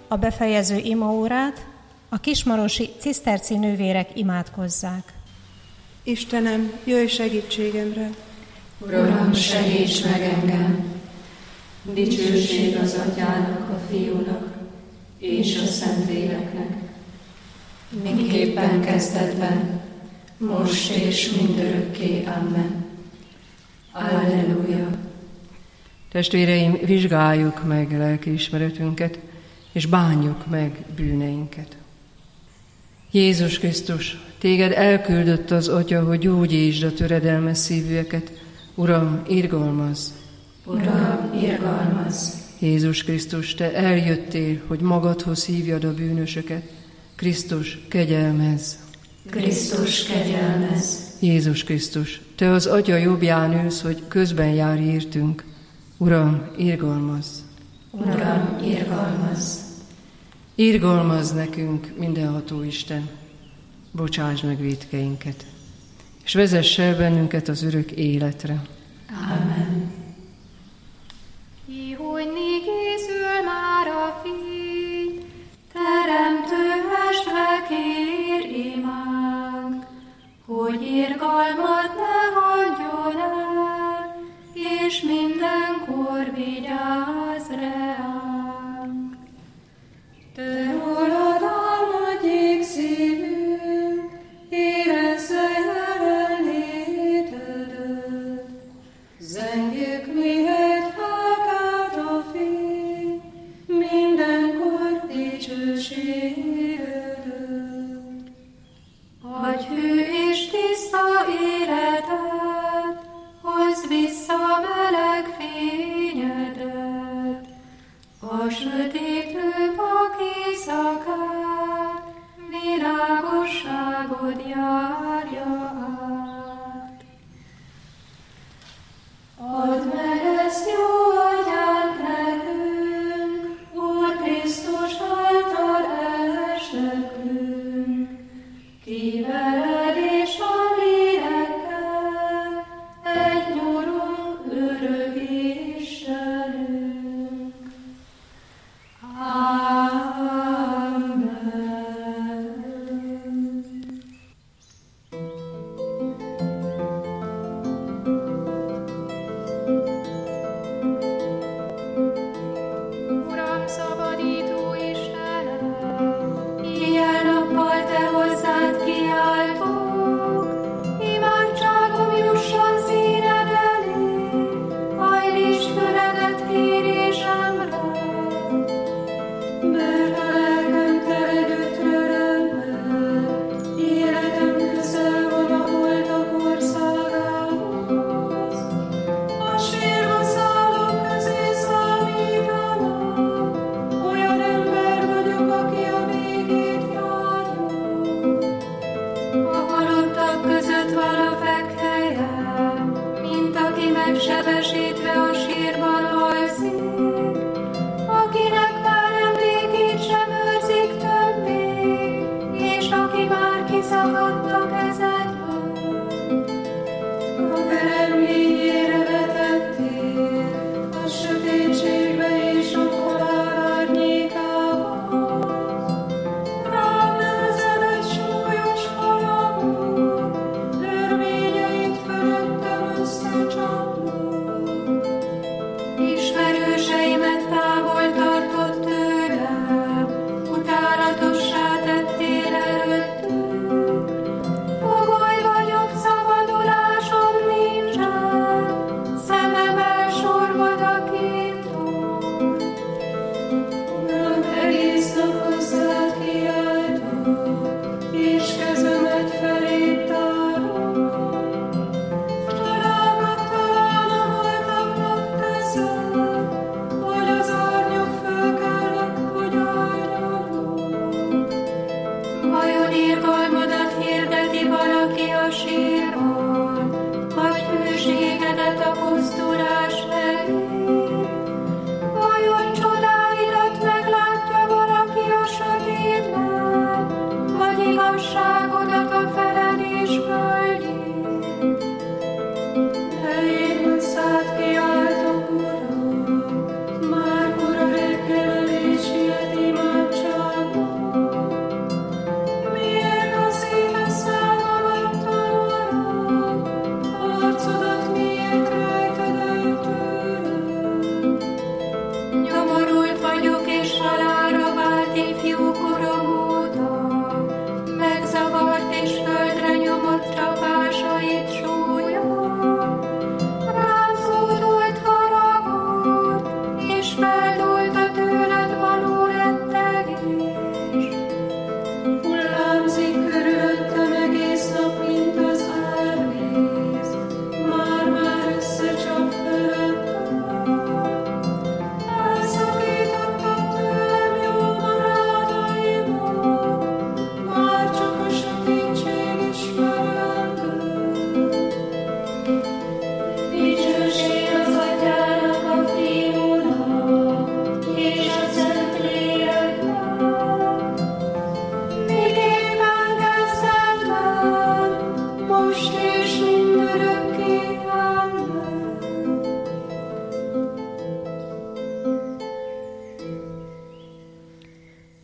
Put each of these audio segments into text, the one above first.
a befejező imaórát a kismarosi ciszterci nővérek imádkozzák. Istenem, jöjj segítségemre! Uram, segíts meg engem! Dicsőség az Atyának, a Fiúnak és a Szentléleknek, miképpen kezdetben, most és mindörökké. Amen. Alleluja! Testvéreim, vizsgáljuk meg lelkiismeretünket, és bánjuk meg bűneinket. Jézus Krisztus, téged elküldött az Atya, hogy gyógyítsd a töredelmes szívűeket. Uram, irgalmazz! Uram, irgalmazz! Jézus Krisztus, te eljöttél, hogy magadhoz hívjad a bűnösöket. Krisztus, kegyelmezz! Krisztus, kegyelmezz! Jézus Krisztus, te az Atya jobbján ülsz, hogy közben járj értünk. Uram, irgalmazz! Uram, irgalmazz! Irgalmazz nekünk, mindenható Isten, bocsásd meg vétkeinket, és vezess el bennünket az örök életre. Amen. Hogy készül már a fény, teremtő mestre kér imánk, hogy irgalmat ne hagyjon el, és mindenkor vigyázz reánk. Te rólad álmodjék szívünk, érezze jelenlétedet, zengjük mihelyt felkelt a fény, mindenkor dicsőségedet. Adj hű és tiszta életet, hozz vissza meleg fényedet, a sötétlőbb éjszakát, világosságod járja át. Add meg ezt jó atyánk nekünk, Úr Krisztus által esneklünk, ki veled és a lélekkel egy nyurunk örök Istenünk. Amen. Uram, szabadító Istenem, éjjel-nappal te hozzád kiáltok, imádságom jusson színed elé, hajlítsd füledet kérésemre.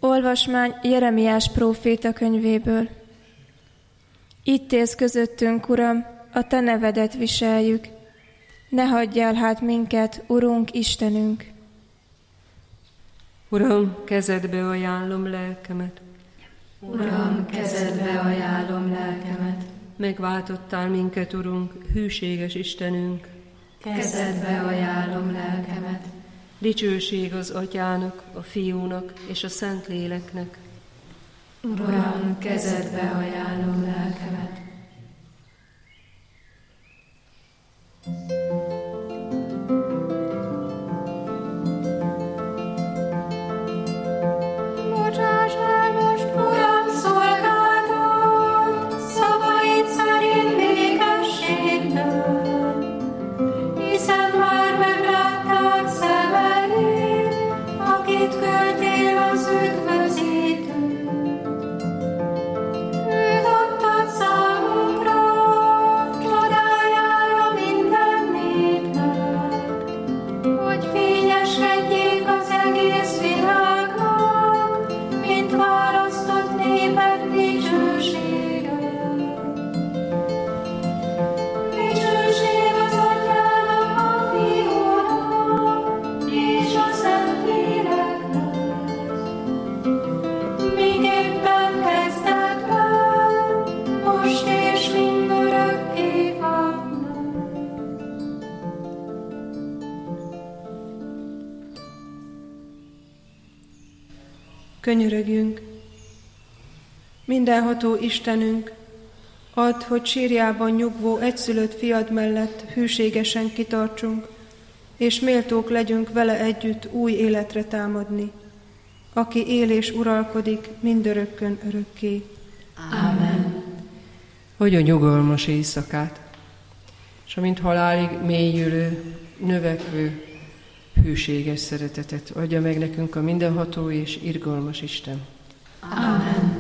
Olvasmány Jeremiás próféta könyvéből. Itt élsz közöttünk, Uram, a Te nevedet viseljük. Ne hagyjál hát minket, Urunk, Istenünk! Uram, kezedbe ajánlom lelkemet. Uram, kezedbe ajánlom lelkemet. Megváltottál minket, Urunk, hűséges Istenünk. Kezedbe ajánlom lelkemet. Dicsőség az Atyának, a Fiúnak és a Szentléleknek. Uram, kezedbe ajánlom lelkemet. Bocsáss el most, Uram, szolgálatot, szavaid szerint békességben, hiszen már meglátták szemeid, akit küldtél az üdvözítőt. Őt adtad számunkra, csodájára minden népnek, hogy fényeskedjék az egész világnak, mint választott néped dicsősége. Dicsőség az Atyának, a Fiúnak és a Szentléleknek, miképpen kezdetben, most és mindörökké vannak. Könyörögjünk! Mindenható Istenünk, add, hogy sírjában nyugvó egyszülött fiad mellett hűségesen kitartsunk, és méltók legyünk vele együtt új életre támadni, aki él és uralkodik mindörökkön örökké. Ámen. Hogy a nyugalmas éjszakát, és amint halálig mélyülő, növekvő, hűséges szeretetet adja meg nekünk a mindenható és irgalmas Isten. Ámen.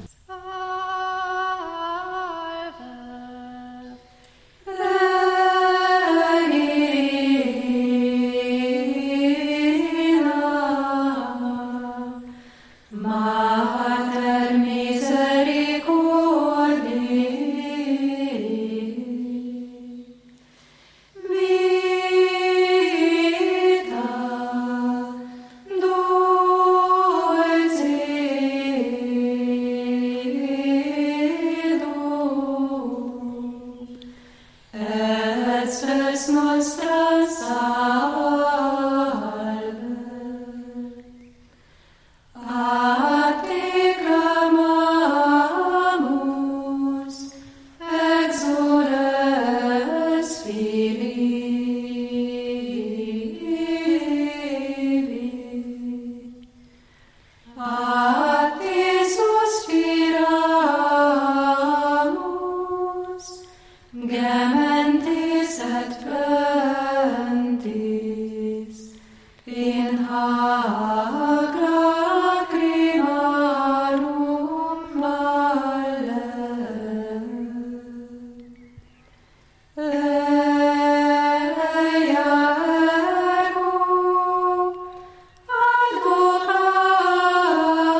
Mater misericordiae, vita dulcedo, et spes nostra salve. A te clamamus, exules Filii. A te suspiramus, gementes et plentis, in hac lacrimarum valle. Ea ergo advocatus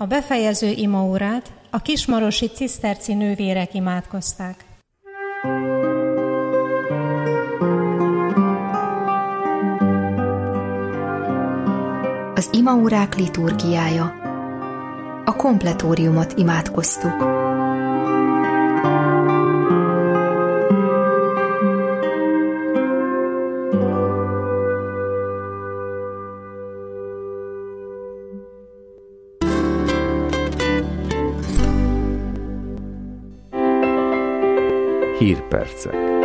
A befejező imaórát a kismarosi ciszterci nővérek imádkozták. Az imaórák liturgiája. A kompletóriumot imádkoztuk. Hírpercek.